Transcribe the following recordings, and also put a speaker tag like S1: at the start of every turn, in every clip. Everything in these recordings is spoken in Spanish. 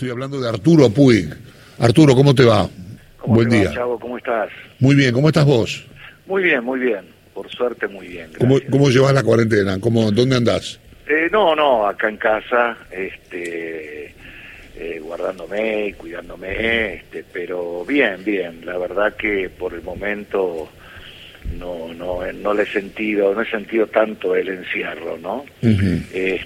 S1: Estoy hablando de Arturo Puig. Arturo, ¿cómo te va?
S2: Buen día. Chavo, ¿cómo estás?
S1: Muy bien, ¿cómo estás vos?
S2: Muy bien, muy bien. Por suerte, muy bien.
S1: ¿Cómo llevas la cuarentena? ¿Dónde andás?
S2: No, acá en casa, guardándome y cuidándome, pero bien. La verdad que por el momento no he sentido tanto el encierro, ¿no?
S1: Uh-huh.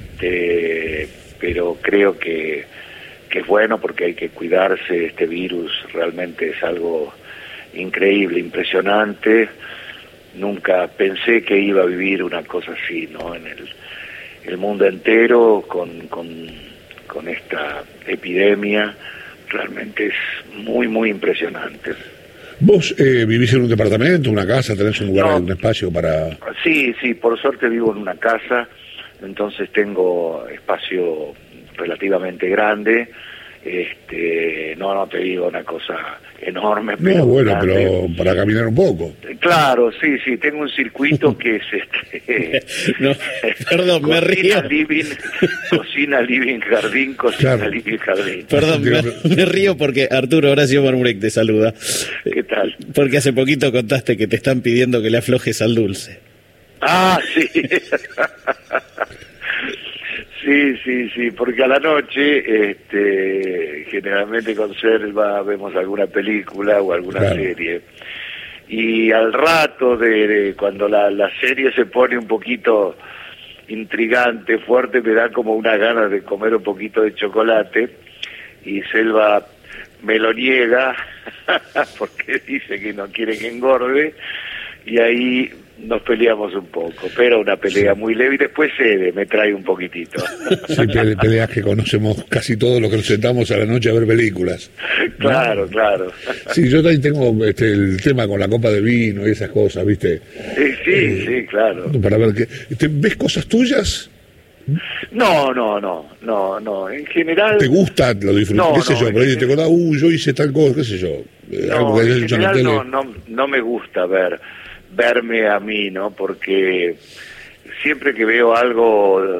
S2: Pero creo que es bueno porque hay que cuidarse. Este virus realmente es algo increíble, impresionante. Nunca pensé que iba a vivir una cosa así, ¿no? En el mundo entero con esta epidemia, realmente es muy, muy impresionante.
S1: ¿Vos vivís en un departamento, una casa, tenés un lugar, un espacio para...?
S2: Sí, por suerte vivo en una casa, entonces tengo espacio relativamente grande. No te digo una cosa enorme, pero
S1: no, bueno,
S2: grande.
S1: Pero para caminar un poco.
S2: Claro, sí, tengo un circuito que es
S3: no, perdón, me río.
S2: Cocina, living, jardín, cocina,
S1: claro.
S2: Living, jardín.
S3: Perdón, me río porque Arturo Horacio Marmurek te saluda.
S2: ¿Qué tal?
S3: Porque hace poquito contaste que te están pidiendo que le aflojes al dulce.
S2: Ah, sí. Sí, porque a la noche, generalmente con Selva vemos alguna película o alguna serie, y al rato de cuando la serie se pone un poquito intrigante, fuerte, me da como una ganas de comer un poquito de chocolate, y Selva me lo niega, porque dice que no quiere que engorde, y ahí nos peleamos un poco, pero una pelea muy leve, y después cede, me trae un poquitito.
S1: Sí, peleas que conocemos casi todos los que nos sentamos a la noche a ver películas.
S2: Claro.
S1: Sí, yo también tengo el tema con la copa de vino y esas cosas, ¿viste?
S2: Sí, claro.
S1: Para ver ¿ves cosas tuyas?
S2: No, en general...
S1: ¿Te gusta? ¿Lo disfrutas? ¿Qué sé yo? Por ahí te acordás, yo hice tal cosa, qué sé yo.
S2: No, en general no me gusta verme a mí, ¿no? Porque siempre que veo algo,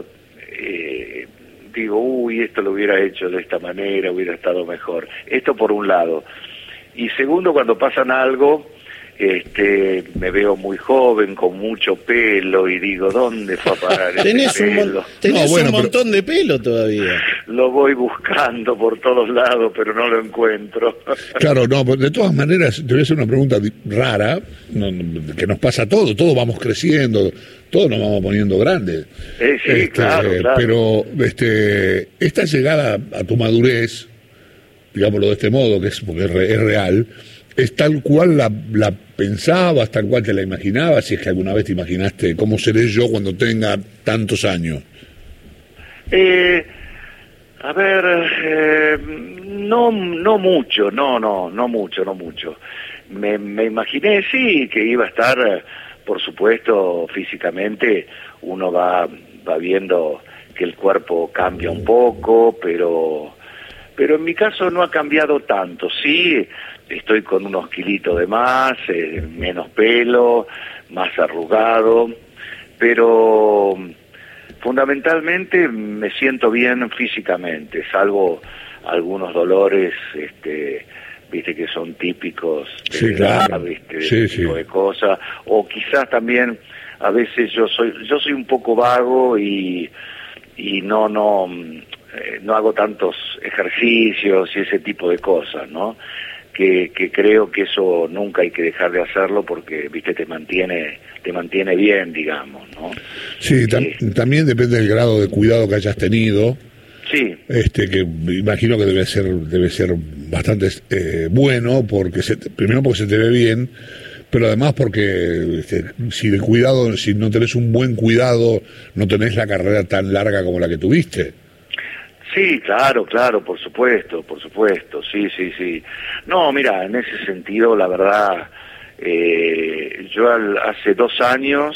S2: digo, esto lo hubiera hecho de esta manera, hubiera estado mejor. Esto por un lado. Y segundo, cuando pasan algo, me veo muy joven, con mucho pelo, y digo, ¿dónde fue a parar
S3: tenés
S2: ese pelo?
S3: Tenés un montón de pelo todavía.
S2: Lo voy buscando por todos lados, pero no lo encuentro.
S1: Claro, de todas maneras, te voy a hacer una pregunta rara, que nos pasa a todos vamos creciendo, todos nos vamos poniendo grandes.
S2: Sí, claro.
S1: Pero esta llegada a tu madurez, digámoslo de este modo, que porque es real, ¿es tal cual la pensabas, tal cual te la imaginabas? Si es que alguna vez te imaginaste cómo seré yo cuando tenga tantos años.
S2: A ver, no mucho. Me imaginé, sí, que iba a estar, por supuesto, físicamente, uno va viendo que el cuerpo cambia un poco, pero en mi caso no ha cambiado tanto. Sí, estoy con unos kilitos de más, menos pelo, más arrugado, pero fundamentalmente me siento bien físicamente, salvo algunos dolores, viste, que son típicos de edad, viste, de ese tipo de cosas, o quizás también a veces yo soy un poco vago y no hago tantos ejercicios y ese tipo de cosas, ¿no? Que creo que eso nunca hay que dejar de hacerlo porque, viste, te mantiene bien, digamos, ¿no?
S1: Sí, también depende del grado de cuidado que hayas tenido.
S2: Sí.
S1: Que imagino que debe ser bastante bueno, porque primero porque se te ve bien, pero además porque si no tenés un buen cuidado, no tenés la carrera tan larga como la que tuviste.
S2: Sí, claro, por supuesto, sí. No, mira, en ese sentido, la verdad, yo hace 2 años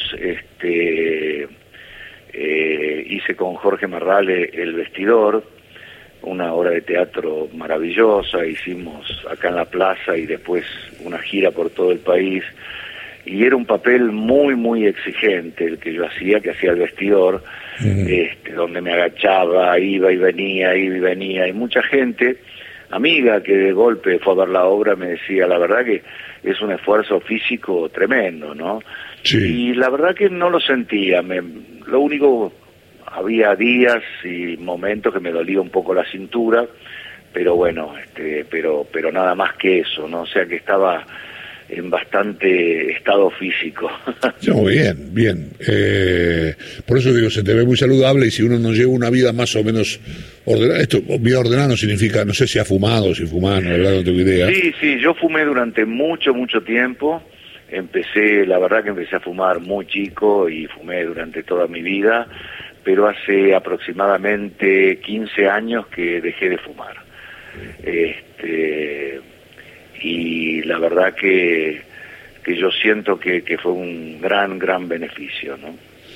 S2: hice con Jorge Marrale El Vestidor, una obra de teatro maravillosa, hicimos acá en la plaza y después una gira por todo el país, y era un papel muy, muy exigente el que yo hacía, que hacía el vestidor, donde me agachaba, iba y venía, y mucha gente, amiga que de golpe fue a ver la obra, me decía, la verdad que es un esfuerzo físico tremendo, ¿no?
S1: Sí.
S2: Y la verdad que no lo sentía, lo único, había días y momentos que me dolía un poco la cintura, pero bueno, pero nada más que eso, ¿no? O sea que estaba en bastante estado físico.
S1: No, bien, bien. Por eso digo, se te ve muy saludable, y si uno no lleva una vida más o menos ordenada, esto, vida ordenada no significa, no sé si ha fumado, si fuma, no, la verdad no tengo idea.
S2: Sí, yo fumé durante mucho tiempo, la verdad que empecé a fumar muy chico y fumé durante toda mi vida, pero hace aproximadamente 15 años que dejé de fumar. Y la verdad que yo siento que fue un gran beneficio, ¿no?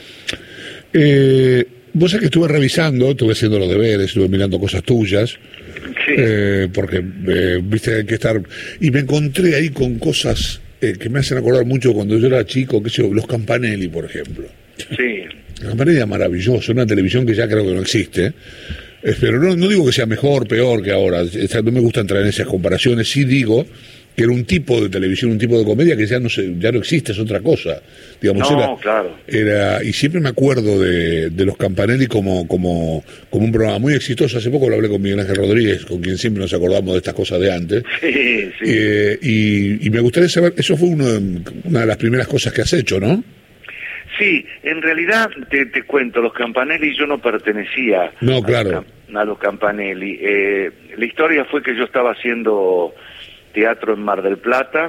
S1: Vos sabés que estuve revisando, estuve haciendo los deberes, estuve mirando cosas tuyas,
S2: Sí.
S1: porque viste, hay que estar, y me encontré ahí con cosas que me hacen acordar mucho cuando yo era chico, que sé yo, los Campanelli, por ejemplo.
S2: Sí.
S1: Los Campanelli era maravilloso, una televisión que ya creo que no existe. Pero no digo que sea mejor, peor que ahora, no me gusta entrar en esas comparaciones, sí digo que era un tipo de televisión, un tipo de comedia que ya no existe, es otra cosa. Digamos,
S2: No, claro.
S1: Y siempre me acuerdo de los Campanelli como un programa muy exitoso. Hace poco lo hablé con Miguel Ángel Rodríguez, con quien siempre nos acordamos de estas cosas de antes.
S2: Sí.
S1: Y me gustaría saber, eso fue una de las primeras cosas que has hecho, ¿no?
S2: Sí, en realidad te cuento, los Campanelli yo no pertenecía a los Campanelli. La historia fue que yo estaba haciendo teatro en Mar del Plata,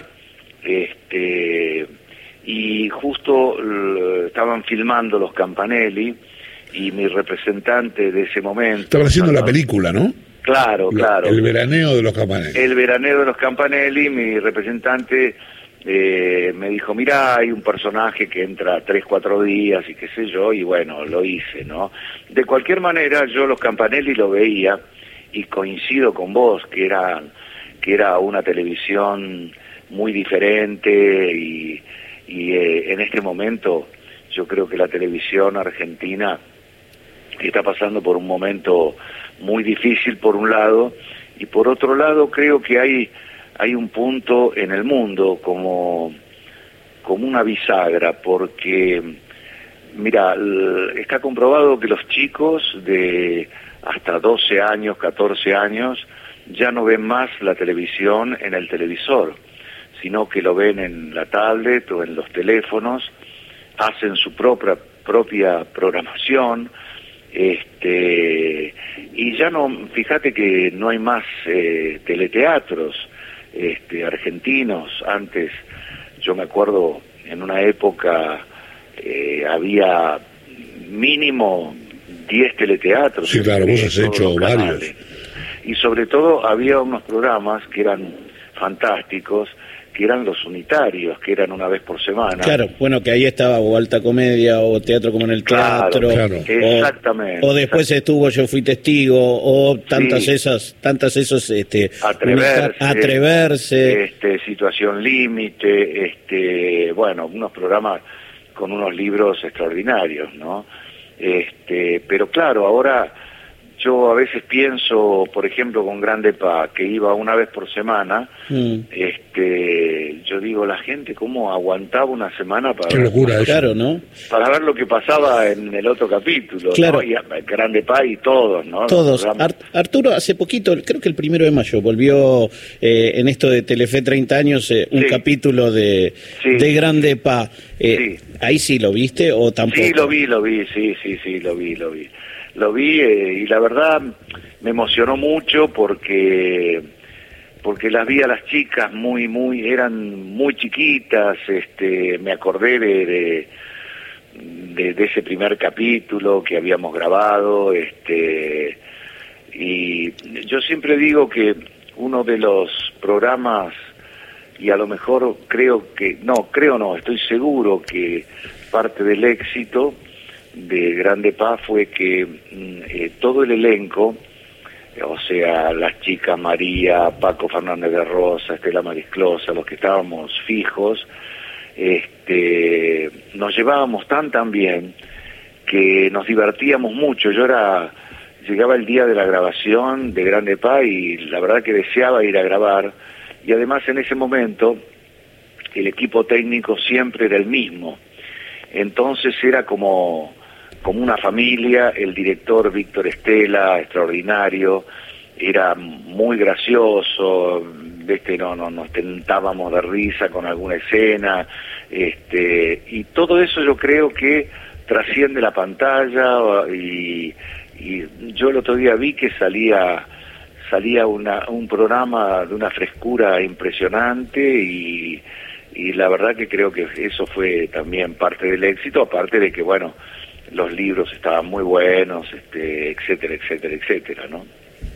S2: y justo estaban filmando los Campanelli, y mi representante de ese momento...
S1: Estaban haciendo la película, ¿no?
S2: Claro.
S1: El veraneo de los Campanelli.
S2: El veraneo de los Campanelli, mi representante... me dijo, mirá, hay un personaje que entra 3-4 días y qué sé yo, y bueno, lo hice, ¿no? De cualquier manera, yo los Campanelli lo veía, y coincido con vos, que era una televisión muy diferente, y en este momento yo creo que la televisión argentina está pasando por un momento muy difícil por un lado, y por otro lado creo que hay un punto en el mundo como una bisagra, porque, mira, está comprobado que los chicos de hasta 12 años, 14 años, ya no ven más la televisión en el televisor, sino que lo ven en la tablet o en los teléfonos, hacen su propia programación, y ya no, fíjate que no hay más teleteatros argentinos. Antes, yo me acuerdo, en una época había mínimo 10 teleteatros.
S1: Sí, claro, vos has hecho varios.
S2: Y sobre todo había unos programas que eran fantásticos, que eran los unitarios, que eran una vez por semana.
S3: Claro, bueno, que ahí estaba o Alta Comedia o Teatro como en el Teatro.
S1: Claro.
S2: Exactamente.
S3: O después estuvo Yo Fui Testigo, o tantas esos Atreverse.
S2: Situación Límite, bueno, unos programas con unos libros extraordinarios, ¿no? Pero claro, ahora yo a veces pienso, por ejemplo, con Grande Pa, que iba una vez por semana, yo digo, la gente cómo aguantaba una semana para
S1: Qué locura eso.
S3: Claro, ¿no?
S2: Para ver lo que pasaba en el otro capítulo,
S3: claro.
S2: ¿no? Y Grande Pa y todos, ¿no?
S3: Todos. Arturo, hace poquito, creo que el 1 de mayo, volvió en esto de Telefe 30 años, un capítulo de Grande Pa. ¿Ahí sí lo viste o tampoco?
S2: Sí, lo vi, lo vi, y la verdad me emocionó mucho porque las vi a las chicas eran muy chiquitas. Me acordé de ese primer capítulo que habíamos grabado, y yo siempre digo que uno de los programas, y a lo mejor estoy seguro que parte del éxito de Grande Pa fue que todo el elenco, o sea, las chicas María, Paco Fernández de Rosa, Estela Marisclosa, los que estábamos fijos, nos llevábamos tan bien que nos divertíamos mucho. Llegaba el día de la grabación de Grande Pa y la verdad que deseaba ir a grabar, y además en ese momento el equipo técnico siempre era el mismo, entonces era como una familia. El director Víctor Estela, extraordinario, era muy gracioso, nos tentábamos de risa con alguna escena, y todo eso yo creo que trasciende la pantalla, y yo el otro día vi que salía un programa de una frescura impresionante, y la verdad que creo que eso fue también parte del éxito, aparte de que, bueno, los libros estaban muy buenos, etcétera, ¿no?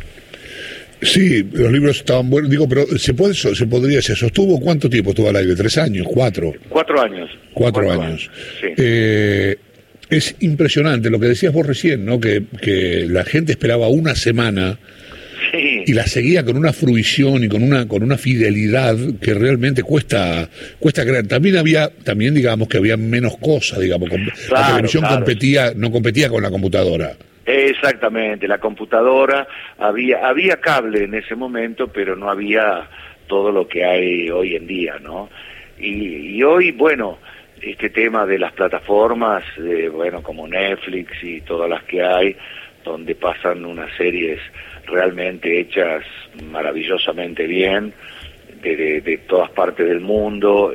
S1: Sí, los libros estaban buenos, pero se sostuvo. ¿Cuánto tiempo estuvo al aire? ¿3 años? ¿4?
S2: 4 años.
S1: 4 años.
S2: Sí.
S1: Es impresionante lo que decías vos recién, ¿no? Que la gente esperaba una semana, sí, y la seguía con una fruición y con una fidelidad que realmente cuesta creer. También digamos que había menos cosas, digamos, la televisión no competía con la computadora.
S2: Exactamente, la computadora, había cable en ese momento, pero no había todo lo que hay hoy en día, ¿no? Y hoy, bueno, este tema de las plataformas, como Netflix y todas las que hay, donde pasan unas series realmente hechas maravillosamente bien, de todas partes del mundo,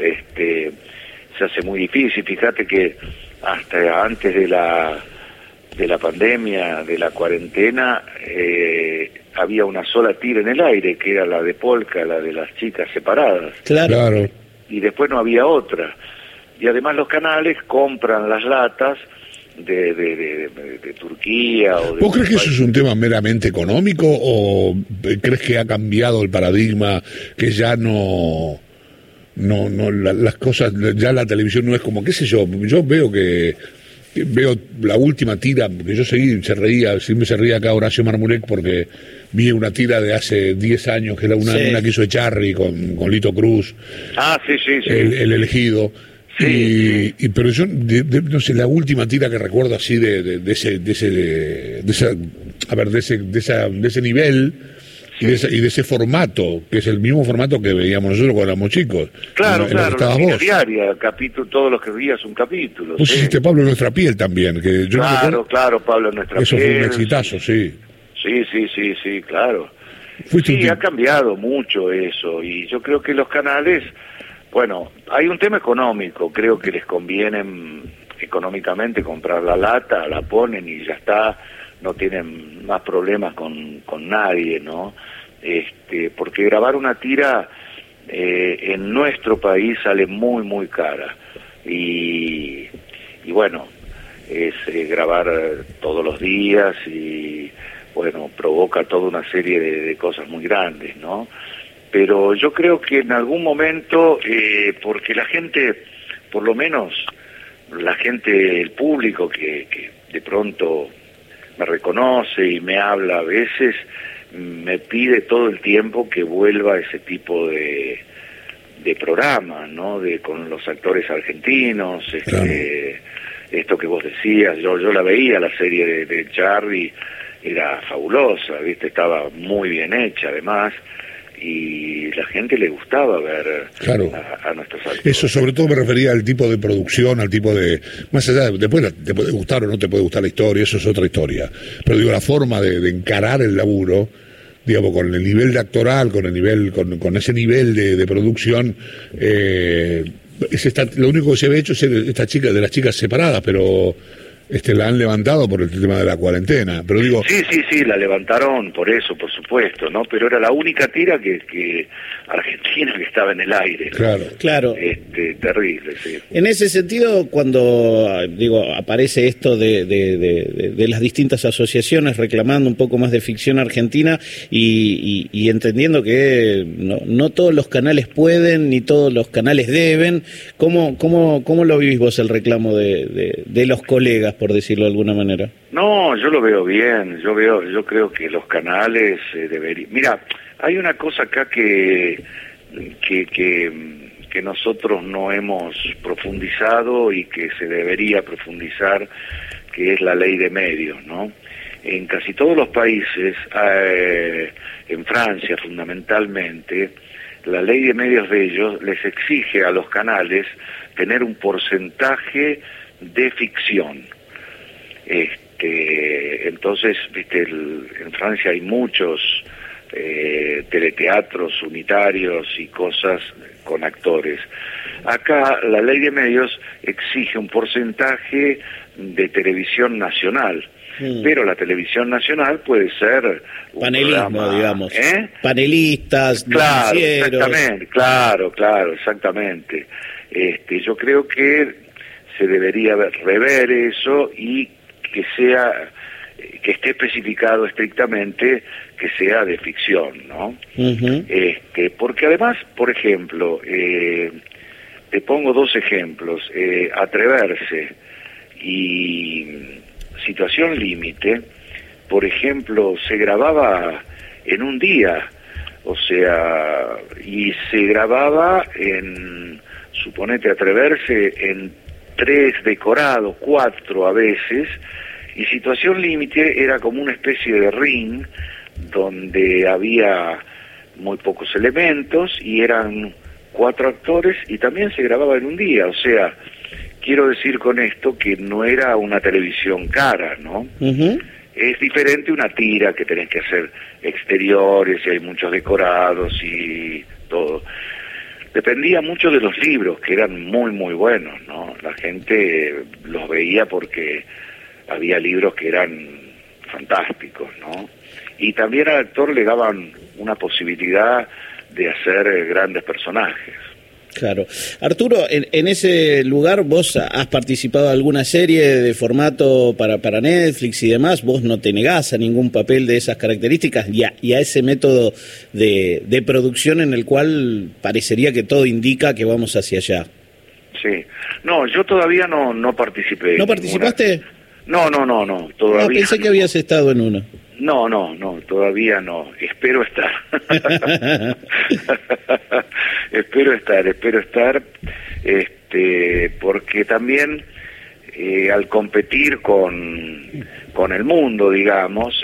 S2: se hace muy difícil. Fíjate que hasta antes de la pandemia, de la cuarentena, había una sola tira en el aire, que era la de Polka, la de las chicas separadas.
S1: Claro.
S2: Y después no había otra. Y además los canales compran las latas de Turquía o de...
S1: ¿Vos crees que eso es un tema meramente económico, o crees que ha cambiado el paradigma, que ya no las cosas, ya la televisión no es como, qué sé yo veo la última tira, porque yo siempre se reía acá Horacio Marmurek, porque vi una tira de hace 10 años, que era una que hizo Echarri con Lito Cruz.
S2: Sí.
S1: El elegido.
S2: Sí.
S1: Pero yo no sé, la última tira que recuerdo así de ese nivel, y de ese formato, que es el mismo formato que veíamos nosotros cuando éramos chicos.
S2: Claro,
S1: la
S2: diaria, capítulo, todos los que veías un capítulo.
S1: Vos hiciste Pablo en nuestra piel también, que yo
S2: claro, Pablo en nuestra piel.
S1: Eso fue un exitazo, sí.
S2: Sí, claro. Ha cambiado mucho eso, y yo creo que los canales, bueno, hay un tema económico, creo que les conviene económicamente comprar la lata, la ponen y ya está, no tienen más problemas con nadie, ¿no? Porque grabar una tira en nuestro país sale muy cara, y bueno, es grabar todos los días, y bueno, provoca toda una serie de cosas muy grandes, ¿no? Pero yo creo que en algún momento, porque la gente, por lo menos la gente, el público que de pronto me reconoce y me habla a veces, me pide todo el tiempo que vuelva a ese tipo de programa, ¿no? Con los actores argentinos,
S1: claro.
S2: Esto que vos decías, yo la veía, la serie de Charlie, era fabulosa, ¿viste? Estaba muy bien hecha además, y la gente le gustaba ver a nuestros actores.
S1: Eso sobre todo me refería al tipo de producción, al tipo de... Más allá de... Después te puede gustar o no te puede gustar la historia, eso es otra historia. Pero digo, la forma de encarar el laburo, digamos, con el nivel de actoral, con ese nivel de producción, lo único que se había hecho es esta chica, de las chicas separadas, pero... la han levantado por el tema de la cuarentena, pero digo...
S2: Sí, la levantaron por eso, por supuesto, ¿no? Pero era la única tira que Argentina que estaba en el aire, ¿no?
S3: Claro.
S2: Terrible, sí.
S3: En ese sentido, cuando, aparece esto de las distintas asociaciones reclamando un poco más de ficción argentina y entendiendo que no todos los canales pueden, ni todos los canales deben, ¿cómo lo vivís vos el reclamo de los colegas, por decirlo de alguna manera?
S2: No, yo lo veo bien, yo creo que los canales deberían... Mira, hay una cosa acá que que nosotros no hemos profundizado y que se debería profundizar, que es la ley de medios, ¿no? En casi todos los países, en Francia fundamentalmente, la ley de medios de ellos les exige a los canales tener un porcentaje de ficción. Entonces, viste, en Francia hay muchos teleteatros unitarios y cosas con actores. Acá la ley de medios exige un porcentaje de televisión nacional. Pero la televisión nacional puede ser un
S3: panelismo,
S2: programa,
S3: digamos. Panelistas,
S2: claro,
S3: noticieros.
S2: exactamente, claro, exactamente. Yo creo que se debería rever eso y que esté especificado estrictamente que sea de ficción, ¿no?
S3: Uh-huh.
S2: Porque además, por ejemplo, te pongo dos ejemplos, Atreverse y Situación Límite, por ejemplo, se grababa en un día, o sea, y se grababa suponete Atreverse, en 3 decorados, 4 a veces, y Situación Límite era como una especie de ring donde había muy pocos elementos y eran 4 actores y también se grababa en un día, o sea, quiero decir con esto que no era una televisión cara, ¿no?
S3: Uh-huh.
S2: Es diferente una tira que tenés que hacer exteriores y hay muchos decorados y todo. Dependía mucho de los libros, que eran muy, muy buenos, ¿no? La gente los veía porque había libros que eran fantásticos, ¿no? Y también al actor le daban una posibilidad de hacer grandes personajes.
S3: Claro. Arturo, en ese lugar vos has participado de alguna serie de formato para Netflix y demás, vos no te negás a ningún papel de esas características y a ese método de producción en el cual parecería que todo indica que vamos hacia allá.
S2: Sí. No, yo todavía no participé.
S3: ¿No participaste?
S2: No, todavía
S3: no. Pensé que habías estado en uno.
S2: No, todavía no. Espero estar. espero estar, porque también al competir con el mundo, digamos,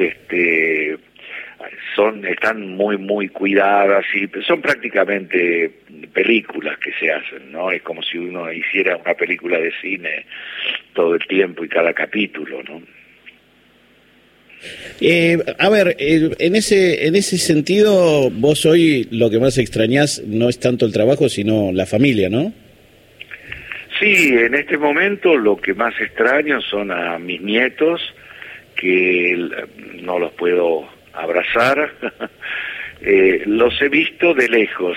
S2: están muy, muy cuidadas y son prácticamente películas que se hacen, ¿no? Es como si uno hiciera una película de cine todo el tiempo y cada capítulo, ¿no?
S3: En ese sentido, vos hoy lo que más extrañás no es tanto el trabajo, sino la familia, ¿no?
S2: Sí, en este momento lo que más extraño son a mis nietos, que no los puedo abrazar, los he visto de lejos,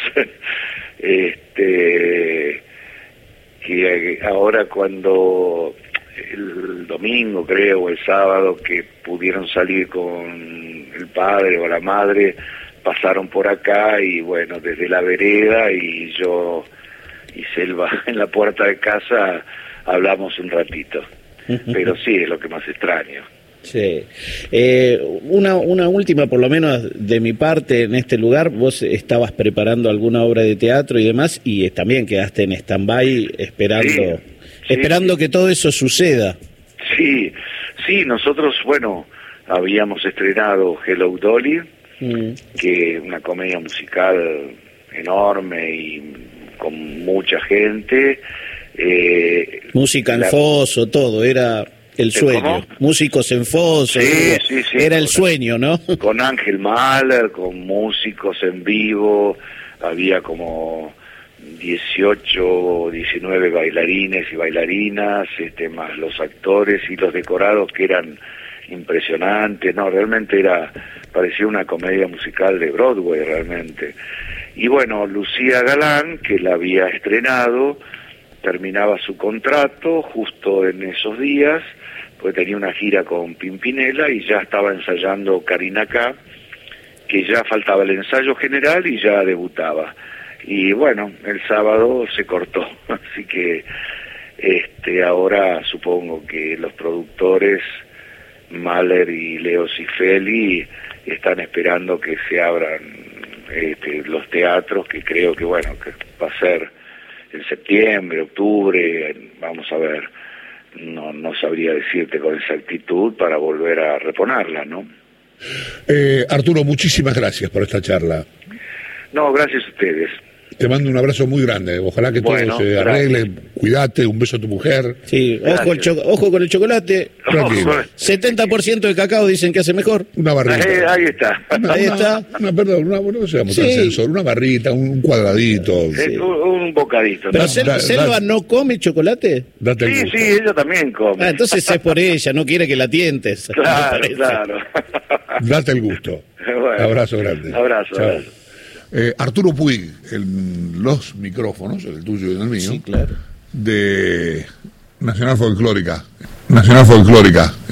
S2: que ahora cuando el domingo creo o el sábado que pudieron salir con el padre o la madre, pasaron por acá y bueno, desde la vereda y yo y Selva en la puerta de casa hablamos un ratito, pero sí, es lo que más extraño.
S3: Sí. Una última, por lo menos de mi parte, en este lugar, vos estabas preparando alguna obra de teatro y demás, y también quedaste en stand-by esperando que todo eso suceda.
S2: Sí, nosotros, bueno, habíamos estrenado Hello Dolly, que es una comedia musical enorme y con mucha gente.
S3: Música en foso, todo, era el sueño.
S2: ¿Cómo?
S3: Músicos en foso,
S2: sí,
S3: era el sueño, ¿no?
S2: Con Ángel Mahler, con músicos en vivo, había como 18 o 19 bailarines y bailarinas, más los actores y los decorados que eran impresionantes, no, realmente parecía una comedia musical de Broadway realmente. Y bueno, Lucía Galán, que la había estrenado, terminaba su contrato justo en esos días, pues tenía una gira con Pimpinela y ya estaba ensayando Karina K, que ya faltaba el ensayo general y ya debutaba. Y bueno, el sábado se cortó, así que ahora supongo que los productores Mahler y Leo Cifeli están esperando que se abran los teatros, que creo que bueno, que va a ser en septiembre, octubre, vamos a ver, no sabría decirte con exactitud para volver a reponerla, ¿no?
S1: Arturo, muchísimas gracias por esta charla.
S2: No, gracias a ustedes.
S1: Te mando un abrazo muy grande. Ojalá que todo se arregle. Cuídate, un beso a tu mujer.
S3: Sí, ojo con el chocolate.
S1: Tranquilo.
S3: 70% de cacao dicen que hace mejor.
S1: Una barrita.
S2: Ahí está.
S3: Ahí está.
S1: No seamos tan censor. Una barrita, un cuadradito.
S2: Sí. Un bocadito.
S3: Pero Selva no come chocolate.
S1: Date el gusto.
S2: Sí, ella también come.
S3: Entonces es por ella, no quiere que la tientes.
S2: Claro.
S1: Date el gusto.
S2: Bueno,
S1: abrazo grande.
S2: Abrazo.
S1: Arturo Puig, en los micrófonos, el tuyo y el mío,
S3: sí, claro,
S1: de Nacional Folclórica.